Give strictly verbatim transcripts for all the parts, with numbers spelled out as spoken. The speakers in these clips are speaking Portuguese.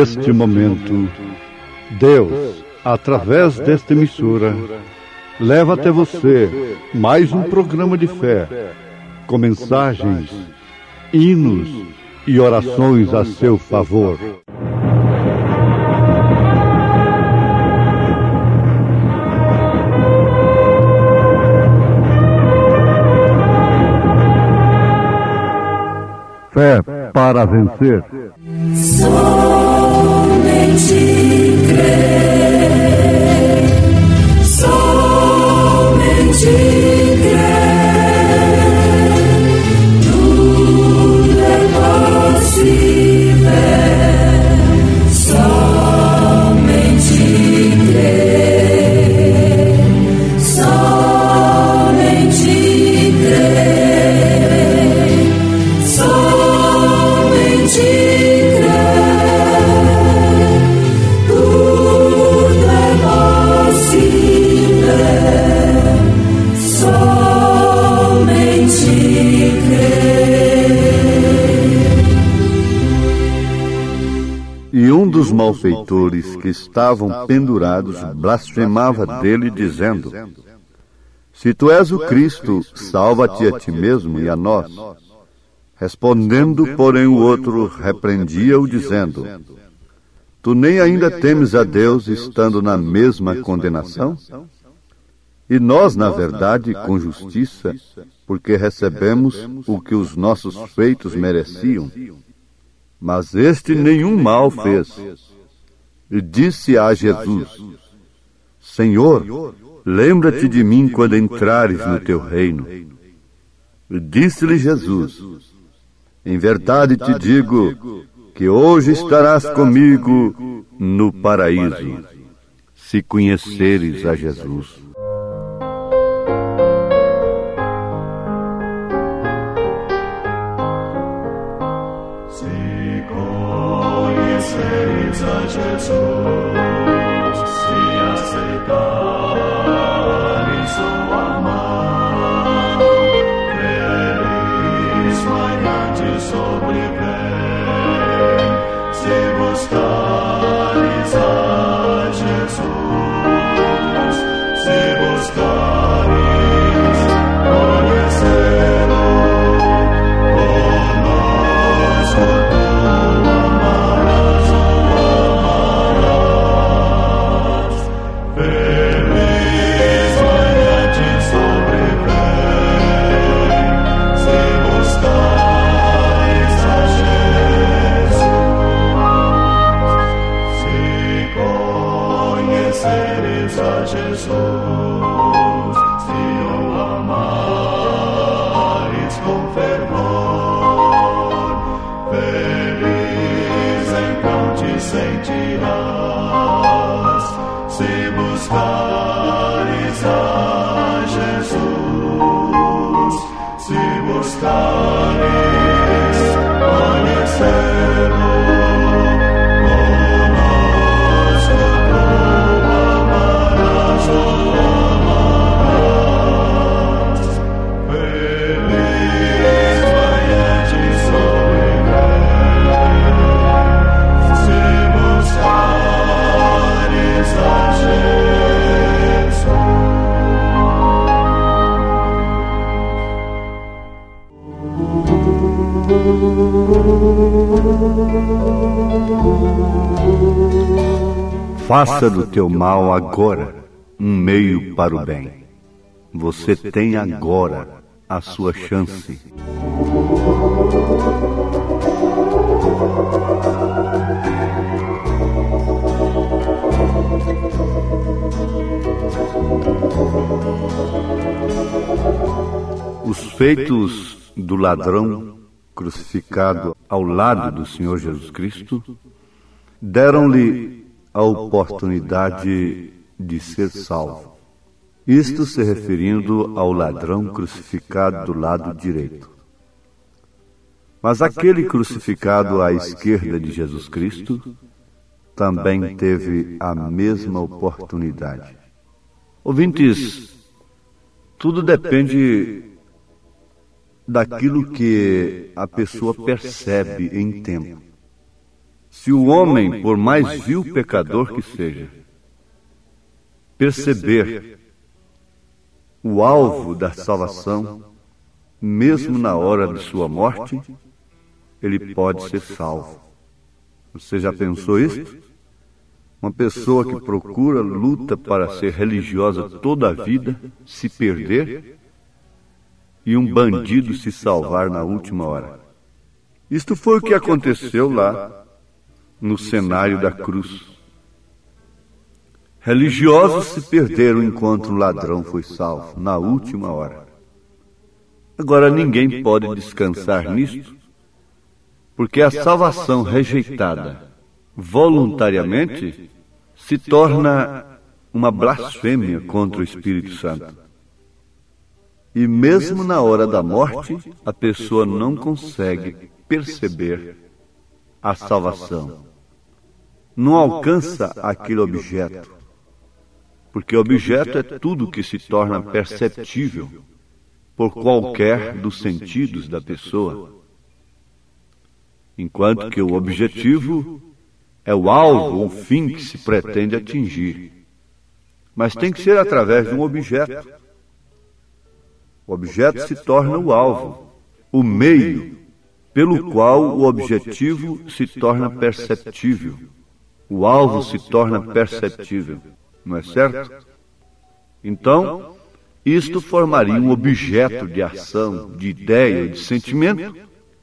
neste momento, Deus, através desta emissora, leva até você mais um programa de fé, com mensagens, hinos e orações a seu favor. Fé para vencer. Somente crer, somente crer, tudo é possível, somente crer, somente crer, somente E um dos malfeitores que estavam pendurados blasfemava dele, dizendo: Se tu és o Cristo, salva-te a ti mesmo e a nós. Respondendo, porém, o outro repreendia-o, dizendo: Tu nem ainda temes a Deus, estando na mesma condenação? E nós, na verdade, com justiça, porque recebemos o que os nossos feitos mereciam. Mas este nenhum mal fez. E disse a Jesus: Senhor, lembra-te de mim quando entrares no teu reino. E disse-lhe Jesus: Em verdade te digo que hoje estarás comigo no paraíso, se conheceres a Jesus. A Jesus, se aceitares o amar, feliz manhã te sobrevém, se buscares a Jesus, se buscares conhecê-lo, conosco tu amarás. Feliz manhã te sobrevém, se buscares a Jesus, se conheceres a Jesus, se o amares com fervor, feliz então te sentirás. Se buscares a Jesus, se buscares conhecê-lo, conosco tu amarás, o amarás. Feliz manhã te sobrevém, se buscares a Faça do teu mal agora um meio para o bem. Você tem agora a sua chance. Os feitos do ladrão crucificado ao lado do Senhor Jesus Cristo deram-lhe a oportunidade de ser salvo. Isto se referindo ao ladrão crucificado do lado direito. Mas aquele crucificado à esquerda de Jesus Cristo também teve a mesma oportunidade. Ouvintes, tudo depende daquilo que a pessoa percebe em tempo. Se o homem, por mais vil pecador que seja, perceber o alvo da salvação, mesmo na hora de sua morte, ele pode ser salvo. Você já pensou isso? Uma pessoa que procura, luta para ser religiosa toda a vida, se perder, e um bandido se salvar na última hora. Isto foi o que aconteceu lá no cenário da cruz. Religiosos se perderam enquanto um ladrão foi salvo, na última hora. Agora ninguém pode descansar nisto, porque a salvação rejeitada voluntariamente se torna uma blasfêmia contra o Espírito Santo. E mesmo na hora da morte, a pessoa não consegue perceber a salvação. Não alcança aquele objeto, porque objeto é tudo que se torna perceptível por qualquer dos sentidos da pessoa, enquanto que o objetivo é o alvo, o fim que se pretende atingir. Mas tem que ser através de um objeto. O objeto se torna o alvo, o meio pelo qual o objetivo se torna perceptível. O alvo se torna perceptível, não é certo? Então, isto formaria um objeto de ação, de ideia, de sentimento,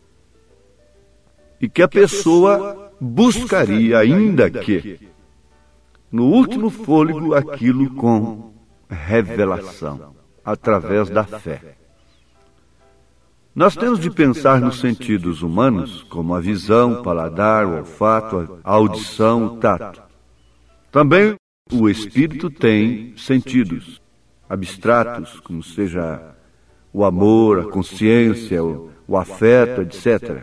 e que a pessoa buscaria, ainda que, no último fôlego, aquilo com revelação, através da fé. Nós temos de pensar nos sentidos humanos, como a visão, o paladar, o olfato, a audição, o tato. Também o espírito tem sentidos abstratos, como seja o amor, a consciência, o, o afeto, etcétera.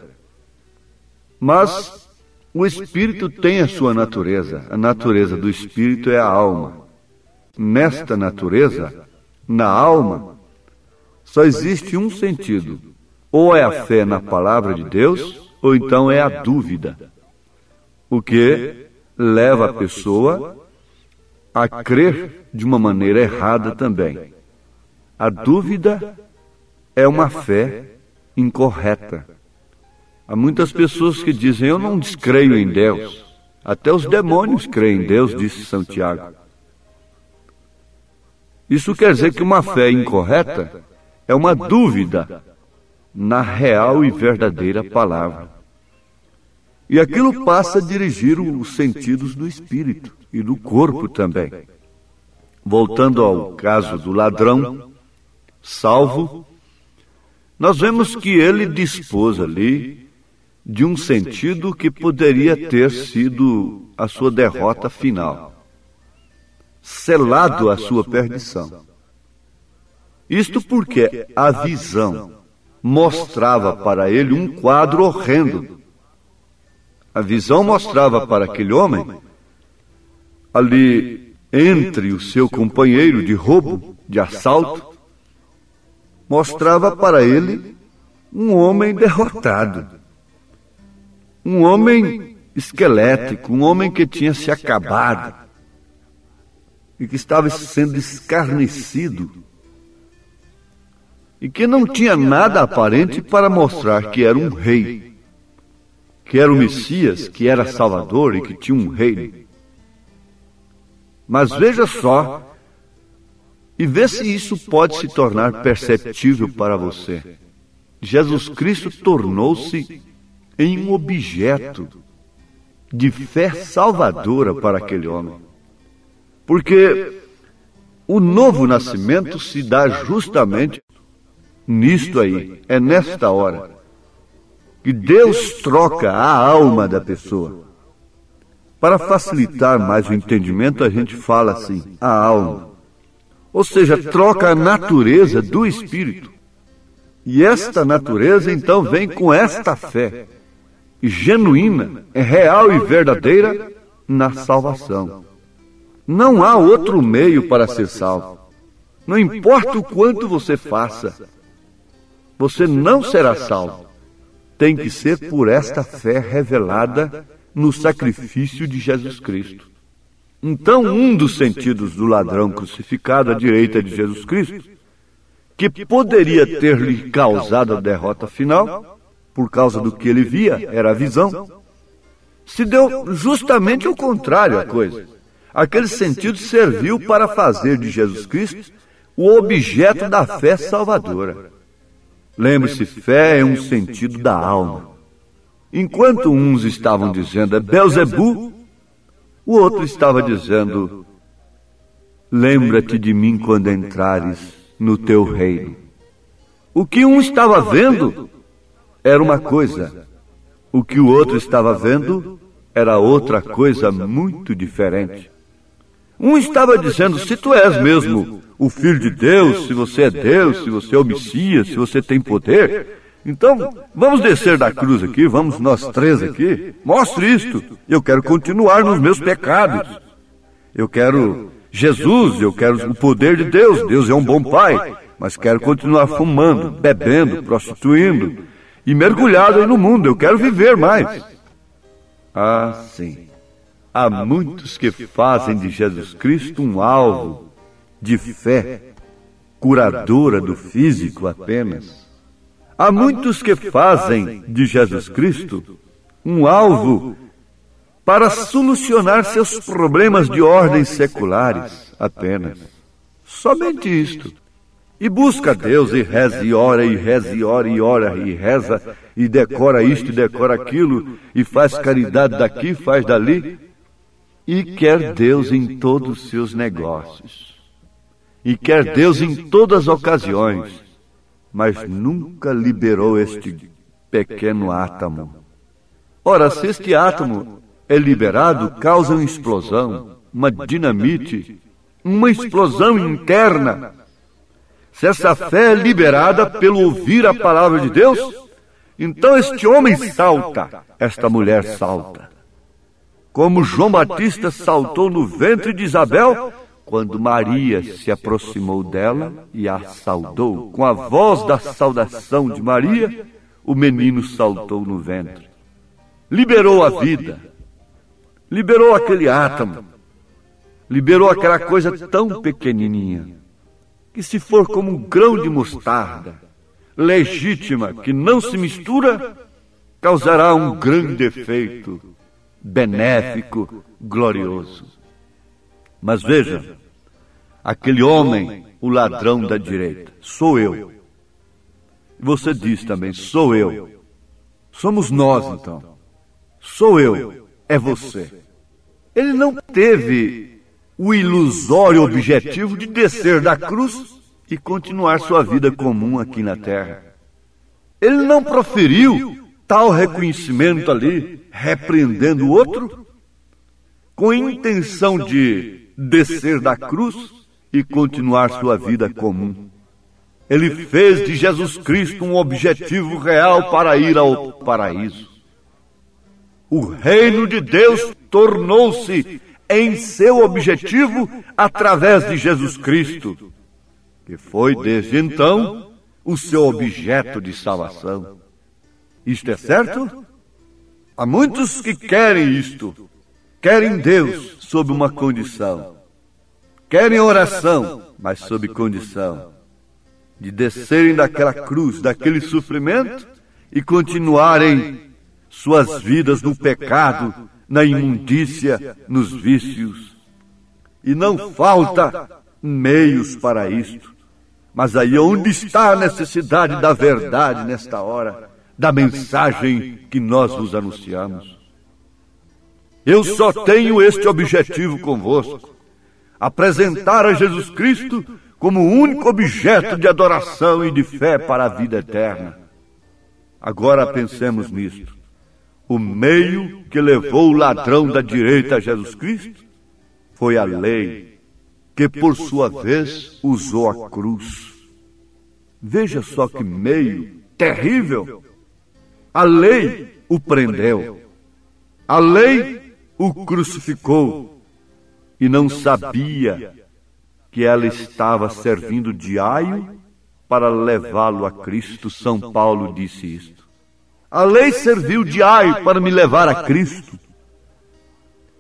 Mas o espírito tem a sua natureza. A natureza do espírito é a alma. Nesta natureza, na alma, só existe um sentido. Ou é a fé na palavra de Deus, ou então é a dúvida. O que leva a pessoa a crer de uma maneira errada também. A dúvida é uma fé incorreta. Há muitas pessoas que dizem, eu não descreio em Deus. Até os demônios creem em Deus, disse Santiago. Isso quer dizer que uma fé incorreta é uma dúvida na real e verdadeira palavra. E aquilo passa a dirigir os sentidos do espírito e do corpo também. Voltando ao caso do ladrão salvo, nós vemos que ele dispôs ali de um sentido que poderia ter sido a sua derrota final, selado a sua perdição. Isto porque a visão mostrava para ele um quadro horrendo. A visão mostrava para aquele homem, ali entre o seu companheiro de roubo, de assalto, mostrava para ele um homem derrotado. Um homem esquelético, um homem que tinha se acabado e que estava sendo escarnecido e que não tinha nada aparente para mostrar que era um rei, que era o Messias, que era Salvador e que tinha um reino. Mas veja só, e vê se isso pode se tornar perceptível para você. Jesus Cristo tornou-se em um objeto de fé salvadora para aquele homem. Porque o novo nascimento se dá justamente nisto aí, é nesta hora, que Deus troca a alma da pessoa. Para facilitar mais o entendimento, a gente fala assim, a alma. Ou seja, troca a natureza do espírito. E esta natureza, então, vem com esta fé genuína, é real e verdadeira na salvação. Não há outro meio para ser salvo. Não importa o quanto você faça, você não será salvo. Tem que ser por esta fé revelada no sacrifício de Jesus Cristo. Então, um dos sentidos do ladrão crucificado à direita de Jesus Cristo, que poderia ter-lhe causado a derrota final, por causa do que ele via, era a visão, se deu justamente ao contrário à coisa. Aquele sentido serviu para fazer de Jesus Cristo o objeto da fé salvadora. Lembre-se, fé é um sentido da alma. Enquanto uns estavam dizendo é Belzebu, o outro estava dizendo, lembra-te de mim quando entrares no teu reino. O que um estava vendo era uma coisa, o que o outro estava vendo era outra coisa muito diferente. Um estava dizendo, se tu és mesmo o Filho de Deus, se você é Deus, se você é o Messias, se você tem poder, então vamos descer da cruz aqui, vamos nós três aqui, mostre isto. Eu quero continuar nos meus pecados. Eu quero Jesus, eu quero o poder de Deus. Deus é um bom pai, mas quero continuar fumando, bebendo, prostituindo e mergulhado aí no mundo. Eu quero viver mais. Ah, sim. Há muitos que fazem de Jesus Cristo um alvo de fé, curadora do físico apenas. Há muitos que fazem de Jesus Cristo um alvo para solucionar seus problemas de ordem seculares apenas. Somente isto. E busca Deus e reza e ora e reza e ora e ora e reza e decora isto e decora aquilo e faz caridade daqui, faz dali. E quer Deus em todos os seus negócios. E quer Deus em todas as ocasiões. Mas nunca liberou este pequeno átomo. Ora, se este átomo é liberado, causa uma explosão, uma dinamite, uma explosão interna. Se essa fé é liberada pelo ouvir a palavra de Deus, então este homem salta, esta mulher salta. Como João Batista saltou no ventre de Isabel, quando Maria se aproximou dela e a saudou, com a voz da saudação de Maria, o menino saltou no ventre. Liberou a vida, liberou aquele átomo, liberou aquela coisa tão pequenininha, que se for como um grão de mostarda, legítima, que não se mistura, causará um grande efeito, benéfico, glorioso. Mas veja, aquele homem, o ladrão da direita, sou eu. Você diz também, sou eu. Somos nós, então. Sou eu, é você. Ele não teve o ilusório objetivo de descer da cruz e continuar sua vida comum aqui na terra. Ele não proferiu tal reconhecimento ali, repreendendo o outro, com intenção de descer da cruz e continuar sua vida comum. Ele fez de Jesus Cristo um objetivo real para ir ao paraíso. O reino de Deus tornou-se em seu objetivo através de Jesus Cristo, que foi desde então o seu objeto de salvação. Isto é certo? Há muitos que querem isto. Querem Deus sob uma condição. Querem oração, mas sob condição de descerem daquela cruz, daquele sofrimento e continuarem suas vidas no pecado, na imundícia, nos vícios. E não falta meios para isto. Mas aí onde está a necessidade da verdade nesta hora, da mensagem que nós vos anunciamos? Eu só tenho este objetivo convosco: apresentar a Jesus Cristo como o único objeto de adoração e de fé para a vida eterna. Agora pensemos nisto. O meio que levou o ladrão da direita a Jesus Cristo foi a lei, que por sua vez usou a cruz. Veja só que meio terrível. A lei o prendeu. A lei o crucificou. E não sabia que ela estava servindo de aio para levá-lo a Cristo. São Paulo disse isto. A lei serviu de aio para me levar a Cristo.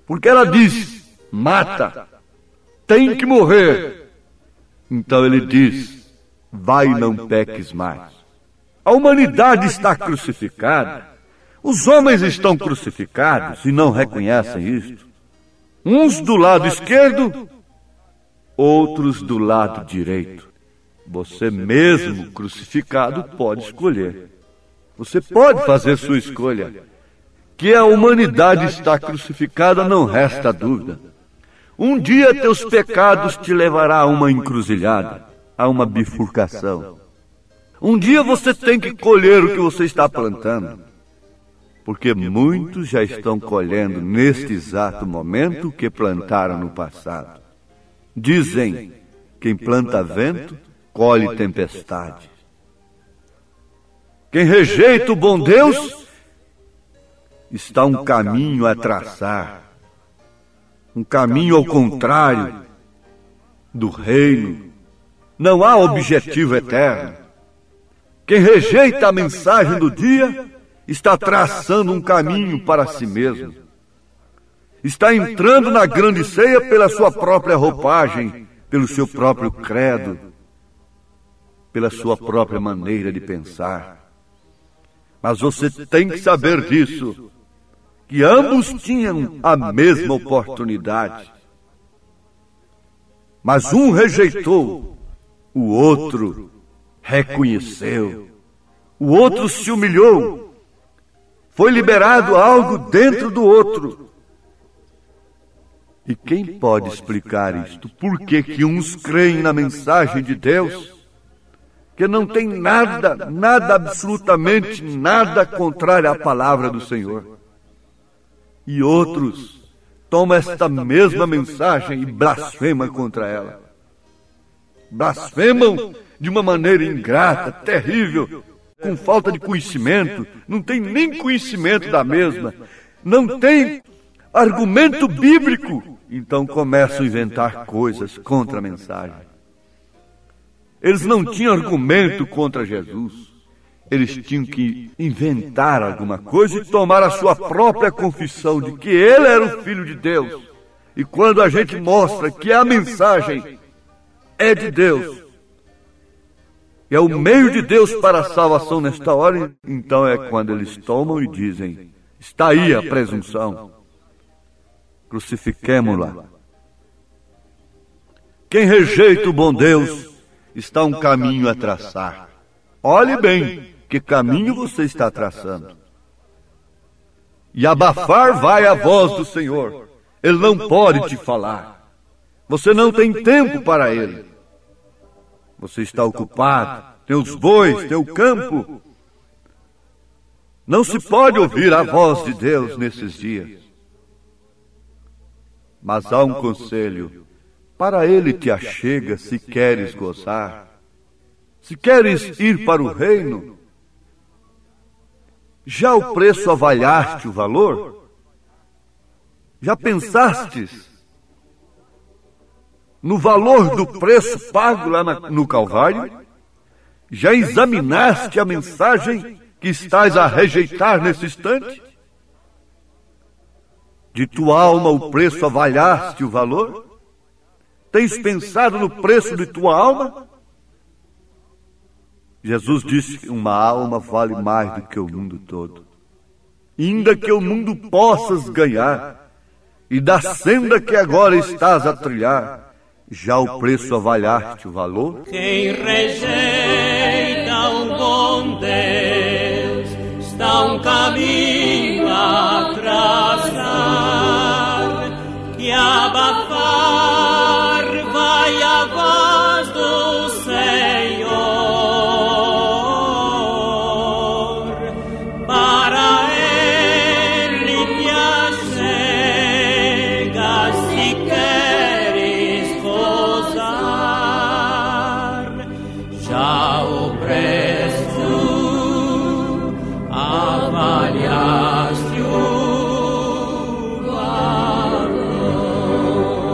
Porque ela diz, mata, tem que morrer. Então ele diz, vai e não peques mais. A humanidade está crucificada. Os homens estão crucificados e não reconhecem isto. Uns do lado esquerdo, outros do lado direito. Você mesmo crucificado pode escolher. Você pode fazer sua escolha. Que a humanidade está crucificada, não resta dúvida. Um dia teus pecados te levará a uma encruzilhada, a uma bifurcação. Um dia você tem que colher o que você está plantando. Porque muitos já estão colhendo neste exato momento o que plantaram no passado. Dizem, quem planta vento, colhe tempestade. Quem rejeita o bom Deus, está um caminho a traçar. Um caminho ao contrário do reino. Não há objetivo eterno. Quem rejeita a mensagem do dia, está traçando um caminho para si mesmo. Está entrando na grande ceia pela sua própria roupagem, pelo seu próprio credo, pela sua própria maneira de pensar. Mas você tem que saber disso, que ambos tinham a mesma oportunidade. Mas um rejeitou, o outro reconheceu, o outro se humilhou. Foi liberado algo dentro do outro. E quem pode explicar isto? Por que que uns creem na mensagem de Deus, que não tem nada, nada, absolutamente nada contrário à palavra do Senhor, e outros tomam esta mesma mensagem e blasfemam contra ela? Blasfemam de uma maneira ingrata, terrível, com falta de conhecimento, não tem nem conhecimento da mesma, não tem argumento bíblico, então começam a inventar coisas contra a mensagem. Eles não tinham argumento contra Jesus, eles tinham que inventar alguma coisa e tomar a sua própria confissão de que ele era o Filho de Deus. E quando a gente mostra que a mensagem é de Deus, é o meio de Deus para a salvação nesta hora, então é quando eles tomam e dizem, está aí a presunção, crucifiquemo-la. Quem rejeita o bom Deus, está um caminho a traçar. Olhe bem, que caminho você está traçando. E abafar vai a voz do Senhor. Ele não pode te falar. Você não tem tempo para ele. Você está ocupado, tem os bois, tem o campo. Não se pode ouvir a voz de Deus nesses dias. Mas há um conselho. Para ele te achega se queres gozar. Se queres ir para o reino, já o preço avaliaste o valor? Já pensastes no valor do preço pago lá na, no Calvário? Já examinaste a mensagem que estás a rejeitar nesse instante? De tua alma o preço avaliaste o valor? Tens pensado no preço de tua alma? Jesus disse que uma alma vale mais do que o mundo todo. Ainda que o mundo possas ganhar, e da senda que agora estás a trilhar, já o preço avaliaste o valor? Quem rejeita o bom Deus está um caminho a traçar, que abafar vai a voz do Senhor. Para Ele te achega se queres gozar. Já o preço avaliaste o valor.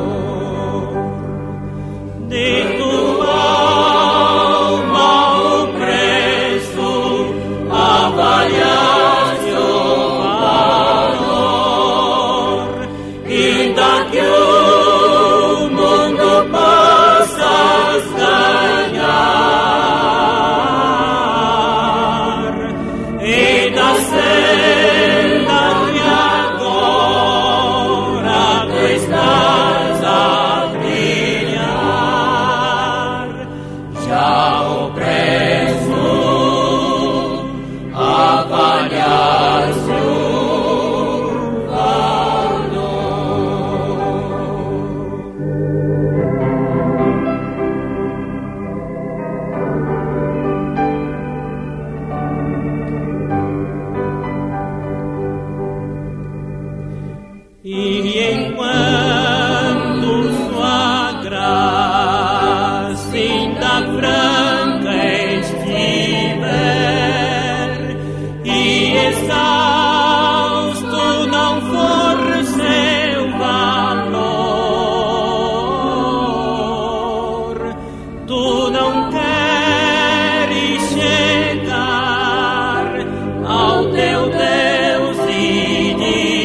tu não queres chegar ao teu Deus e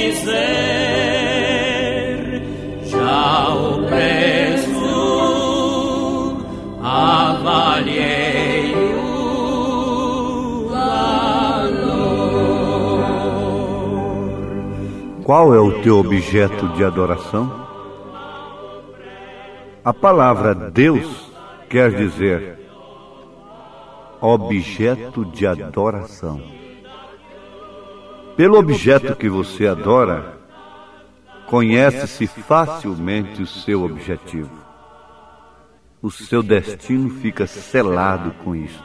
dizer: já o preço avaliei o valor. Qual é o teu objeto de adoração? A palavra Deus quer dizer objeto de adoração. Pelo objeto que você adora, conhece-se facilmente o seu objetivo. O seu destino fica selado com isto.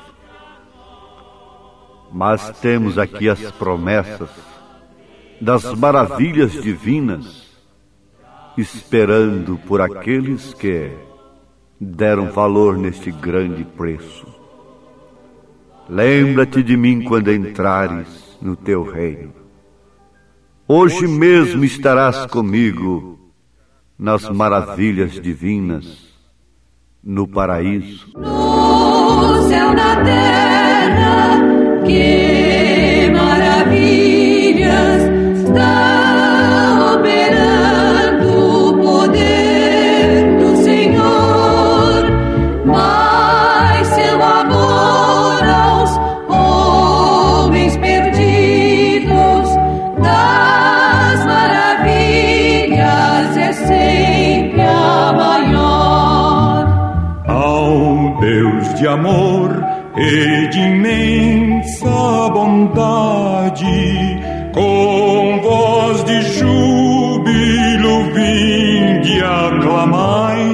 Mas temos aqui as promessas das maravilhas divinas, esperando por aqueles que deram valor neste grande preço. Lembra-te de mim quando entrares no teu reino. Hoje mesmo estarás comigo nas maravilhas divinas, no paraíso. No céu, na terra, que maravilhas está operando o poder do Senhor, mas seu amor aos homens perdidos das maravilhas é sempre a maior. Ao Deus de amor e de imensa bondade, com voz de júbilo vinde aclamai,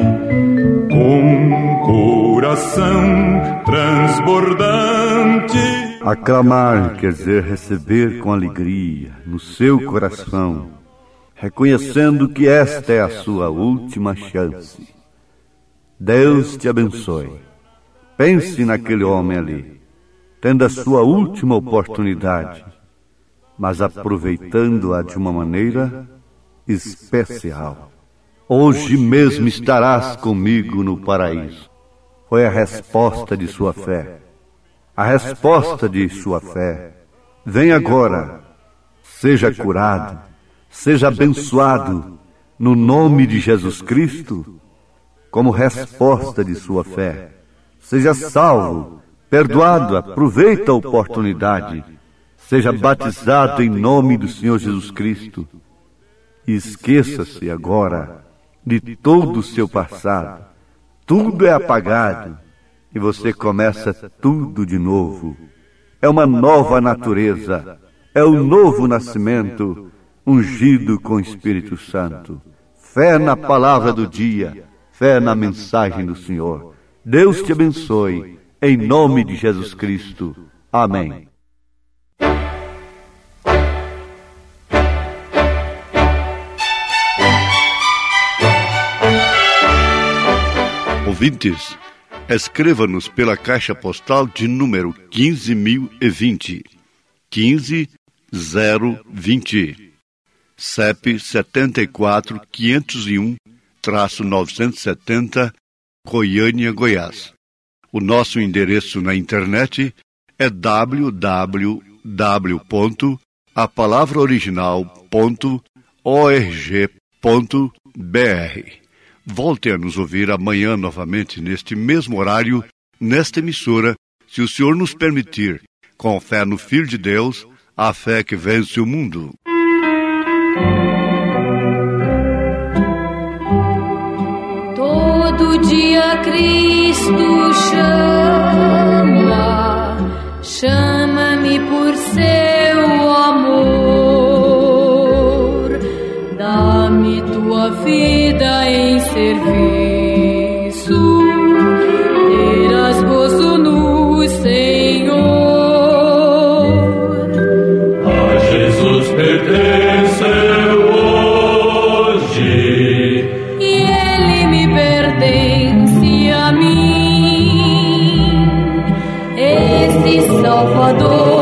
com coração transbordante. Aclamar quer dizer receber com alegria no seu coração, reconhecendo que esta é a sua última chance. Deus te abençoe. Pense naquele homem ali, tendo a sua última oportunidade, mas aproveitando-a de uma maneira especial. Hoje mesmo estarás comigo no paraíso. Foi a resposta de sua fé. A resposta de sua fé. Vem agora. Seja curado, seja abençoado no nome de Jesus Cristo, como resposta de sua fé. Seja salvo, perdoado, aproveita a oportunidade. Seja batizado em nome do Senhor Jesus Cristo. E esqueça-se agora de todo o seu passado. Tudo é apagado e você começa tudo de novo. É uma nova natureza, é o novo nascimento, ungido com o Espírito Santo. Fé na palavra do dia, fé na mensagem do Senhor. Deus te abençoe, em nome de Jesus Cristo. Amém. Ouvintes, escreva-nos pela caixa postal de número quinze mil e vinte, quinze zero vinte, C E P setenta e quatro, quinhentos e um, novecentos e setenta, Goiânia, Goiás. O nosso endereço na internet é w w w ponto a palavra original ponto org ponto b r. Volte a nos ouvir amanhã novamente neste mesmo horário, nesta emissora, se o Senhor nos permitir, com fé no Filho de Deus, a fé que vence o mundo. Todo dia Cristo chama, chama-me por seu amor, dá-me tua vida em serviço, terás gozo no Senhor. A Jesus pertence hoje, E Ele me pertence a mim, esse Salvador.